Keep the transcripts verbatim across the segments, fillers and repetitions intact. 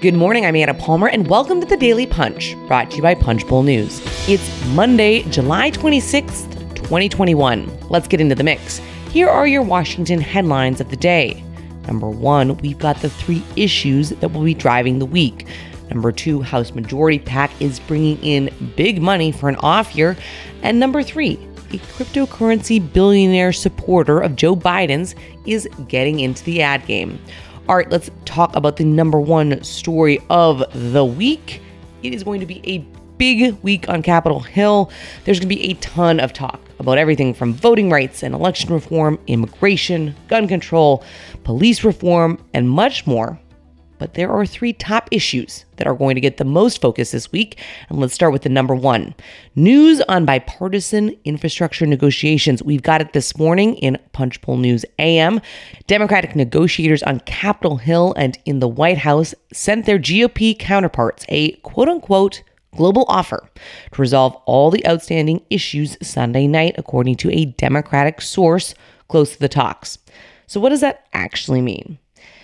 Good morning, I'm Anna Palmer, and welcome to the Daily Punch, brought to you by Punchbowl News. It's Monday, July twenty-sixth, twenty twenty-one. Let's get into the mix. Here are your Washington headlines of the day. Number one, we've got the three issues that will be driving the week. Number two, House Majority PAC is bringing in big money for an off year. And number three, a cryptocurrency billionaire supporter of Joe Biden's is getting into the ad game. All right, let's talk about the number one story of the week. It is going to be a big week on Capitol Hill. There's going to be a ton of talk about everything from voting rights and election reform, immigration, gun control, police reform, and much more. But there are three top issues that are going to get the most focus this week. And let's start with the number one. News on bipartisan infrastructure negotiations. We've got it this morning in Punchbowl News A M. Democratic negotiators on Capitol Hill and in the White House sent their G O P counterparts a quote-unquote global offer to resolve all the outstanding issues Sunday night, according to a Democratic source close to the talks. So what does that actually mean?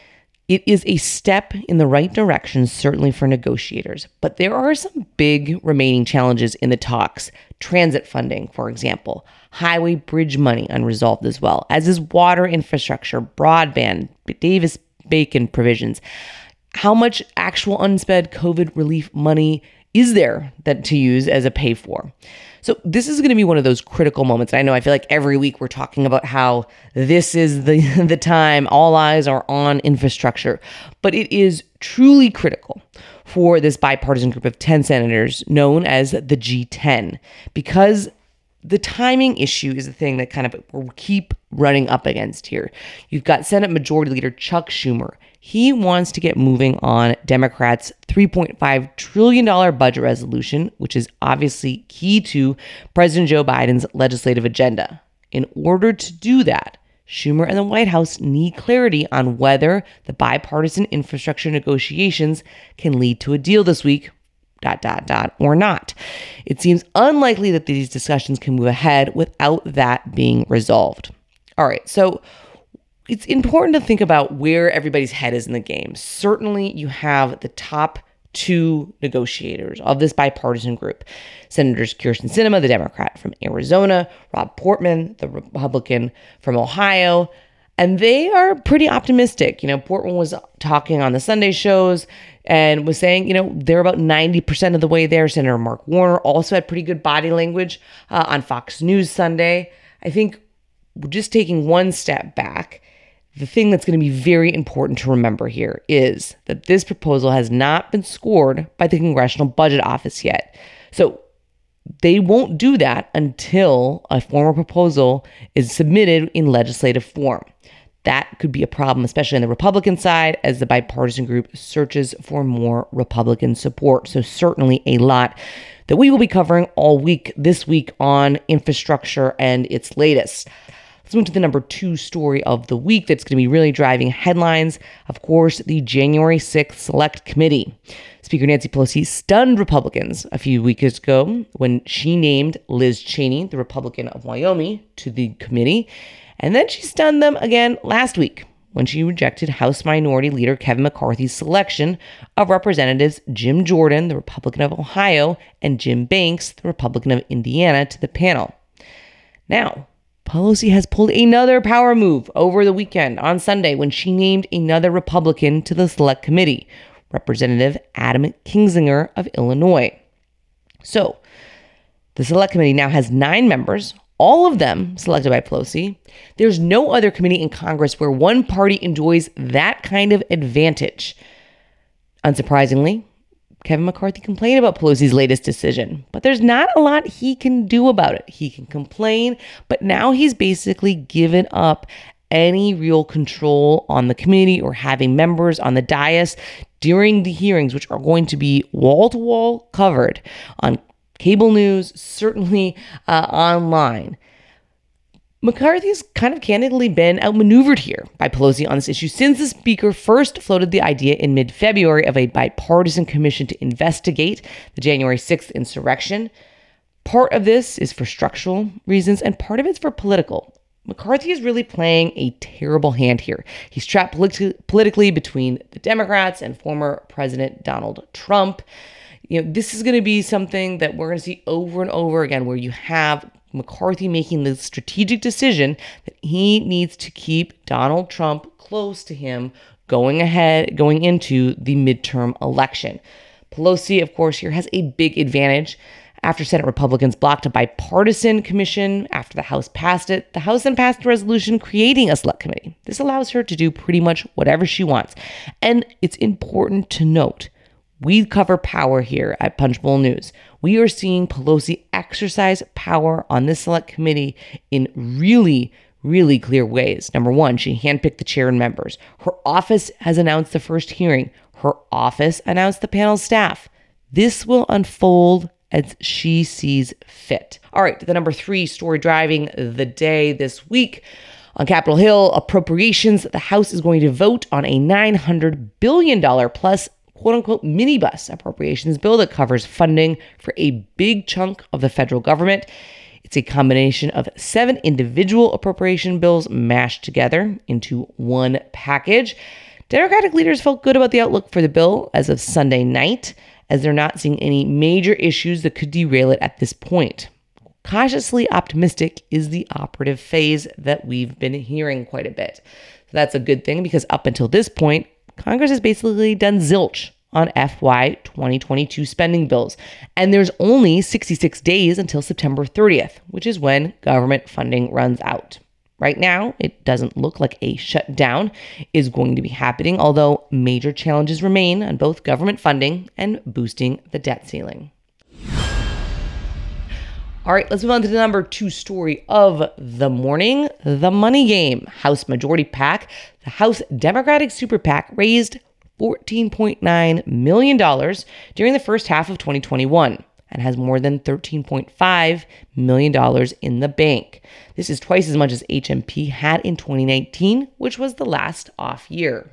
It is a step in the right direction, certainly for negotiators, but there are some big remaining challenges in the talks. Transit funding, for example, highway bridge money unresolved as well, as is water infrastructure, broadband, Davis-Bacon provisions. How much actual unspent COVID relief money is there that to use as a pay for? So this is going to be one of those critical moments. I know I feel like every week we're talking about how this is the, the time all eyes are on infrastructure, but it is truly critical for this bipartisan group of ten senators known as the G ten, because the timing issue is the thing that kind of we'll keep running up against here. You've got Senate Majority Leader Chuck Schumer. He wants to get moving on Democrats' three point five trillion dollars budget resolution, which is obviously key to President Joe Biden's legislative agenda. In order to do that, Schumer and the White House need clarity on whether the bipartisan infrastructure negotiations can lead to a deal this week, dot, dot, dot, or not. It seems unlikely that these discussions can move ahead without that being resolved. All right, so it's important to think about where everybody's head is in the game. Certainly, you have the top two negotiators of this bipartisan group. Senators Kyrsten Sinema, the Democrat from Arizona, Rob Portman, the Republican from Ohio, and they are pretty optimistic. You know, Portman was talking on the Sunday shows and was saying, you know, they're about ninety percent of the way there. Senator Mark Warner also had pretty good body language uh, on Fox News Sunday. I think just taking one step back, the thing that's going to be very important to remember here is that this proposal has not been scored by the Congressional Budget Office yet. So they won't do that until a formal proposal is submitted in legislative form. That could be a problem, especially on the Republican side, as the bipartisan group searches for more Republican support. So certainly a lot that we will be covering all week this week on infrastructure and its latest. Let's move to the number two story of the week that's going to be really driving headlines. Of course, the January sixth Select Committee. Speaker Nancy Pelosi stunned Republicans a few weeks ago when she named Liz Cheney, the Republican of Wyoming, to the committee. And then she stunned them again last week when she rejected House Minority Leader Kevin McCarthy's selection of Representatives Jim Jordan, the Republican of Ohio, and Jim Banks, the Republican of Indiana, to the panel. Now, Pelosi has pulled another power move over the weekend on Sunday when she named another Republican to the Select Committee, Representative Adam Kinzinger of Illinois. So, the Select Committee now has nine members, all of them selected by Pelosi. There's no other committee in Congress where one party enjoys that kind of advantage. Unsurprisingly, Kevin McCarthy complained about Pelosi's latest decision, but there's not a lot he can do about it. He can complain, but now he's basically given up any real control on the committee or having members on the dais during the hearings, which are going to be wall-to-wall covered on cable news, certainly uh, online. McCarthy's kind of candidly been outmaneuvered here by Pelosi on this issue since the speaker first floated the idea in mid-February of a bipartisan commission to investigate the January sixth insurrection. Part of this is for structural reasons and part of it's for political. McCarthy is really playing a terrible hand here. He's trapped politi- politically between the Democrats and former President Donald Trump. You know, this is going to be something that we're going to see over and over again, where you have McCarthy making the strategic decision that he needs to keep Donald Trump close to him going ahead, going into the midterm election. Pelosi, of course, here has a big advantage. After Senate Republicans blocked a bipartisan commission after the House passed it, the House then passed a resolution creating a select committee. This allows her to do pretty much whatever she wants. And it's important to note, we cover power here at Punchbowl News. We are seeing Pelosi exercise power on this select committee in really, really clear ways. Number one, she handpicked the chair and members. Her office has announced the first hearing. Her office announced the panel's staff. This will unfold as she sees fit. All right, the number three story driving the day this week. On Capitol Hill, appropriations, the House is going to vote on a nine hundred billion dollars plus quote-unquote minibus appropriations bill that covers funding for a big chunk of the federal government. It's a combination of seven individual appropriation bills mashed together into one package. Democratic leaders felt good about the outlook for the bill as of Sunday night, as they're not seeing any major issues that could derail it at this point. Cautiously optimistic is the operative phase that we've been hearing quite a bit. So that's a good thing, because up until this point, Congress has basically done zilch on F Y twenty twenty-two spending bills. And there's only sixty-six days until September thirtieth, which is when government funding runs out. Right now, it doesn't look like a shutdown is going to be happening, although major challenges remain on both government funding and boosting the debt ceiling. All right, let's move on to the number two story of the morning, the money game. House Majority PAC, the House Democratic Super PAC, raised fourteen point nine million dollars during the first half of twenty twenty-one. And has more than thirteen point five million dollars in the bank. This is twice as much as H M P had in twenty nineteen, which was the last off year.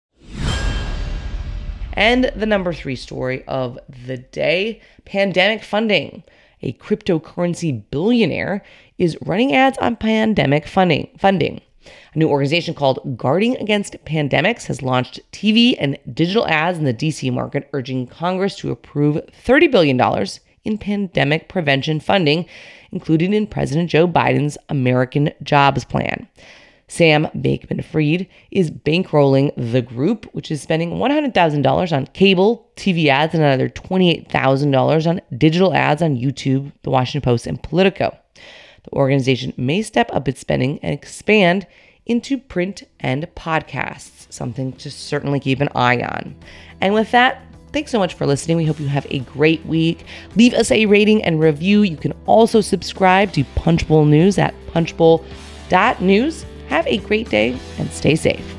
And the number three story of the day, pandemic funding. A cryptocurrency billionaire is running ads on pandemic funding. funding. A new organization called Guarding Against Pandemics has launched T V and digital ads in the D C market, urging Congress to approve thirty billion dollars in pandemic prevention funding, including in President Joe Biden's American Jobs Plan. Sam Bankman-Fried is bankrolling the group, which is spending one hundred thousand dollars on cable, T V ads, and another twenty-eight thousand dollars on digital ads on YouTube, The Washington Post, and Politico. The organization may step up its spending and expand into print and podcasts, something to certainly keep an eye on. And with that, thanks so much for listening. We hope you have a great week. Leave us a rating and review. You can also subscribe to Punchbowl News at punchbowl dot news. Have a great day and stay safe.